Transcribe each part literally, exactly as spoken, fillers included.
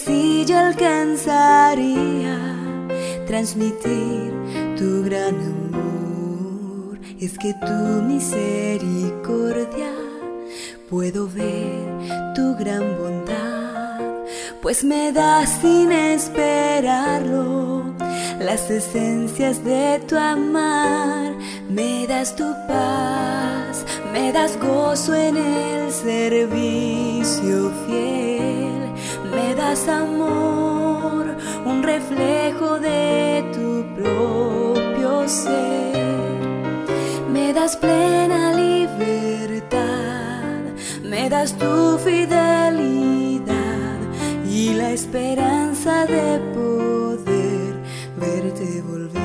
si yo alcanzaría transmitir tu gran amor. Es que tu misericordia puedo ver tu gran bondad, pues me das sin esperarlo las esencias de tu amar. Me das tu paz, me das gozo en el servicio fiel, me das amor, un reflejo de tu propio ser. Me das plena libertad, me das tu fidelidad y la esperanza de poder verte volver.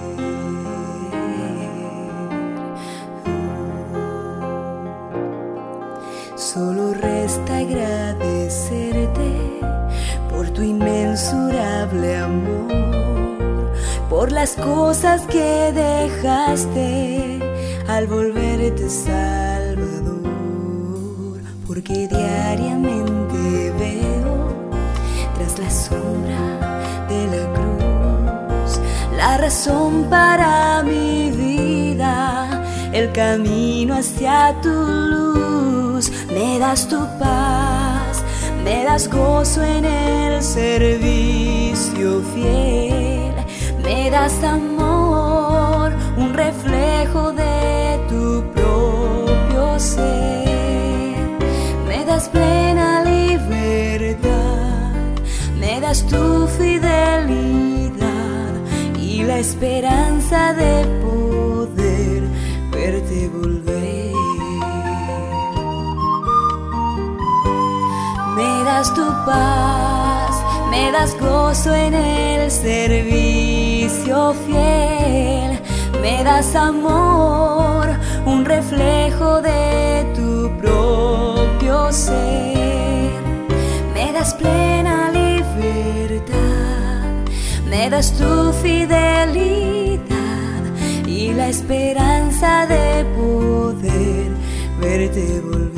Solo resta agradecerte por tu inmensurable amor, por las cosas que dejaste al volverte Salvador, porque diariamente veo tras la sombra de la cruz la razón para mi vida, el camino hacia tu luz. Me das tu paz, me das gozo en el servicio fiel, me das amor, un reflejo de tu propio ser. Me das plena libertad, me das tu fidelidad y la esperanza de poder verte volver. Me das tu paz, me das gozo en el servicio fiel, me das amor, un reflejo de tu propio ser. Me das plena libertad, me das tu fidelidad y la esperanza de poder verte volver.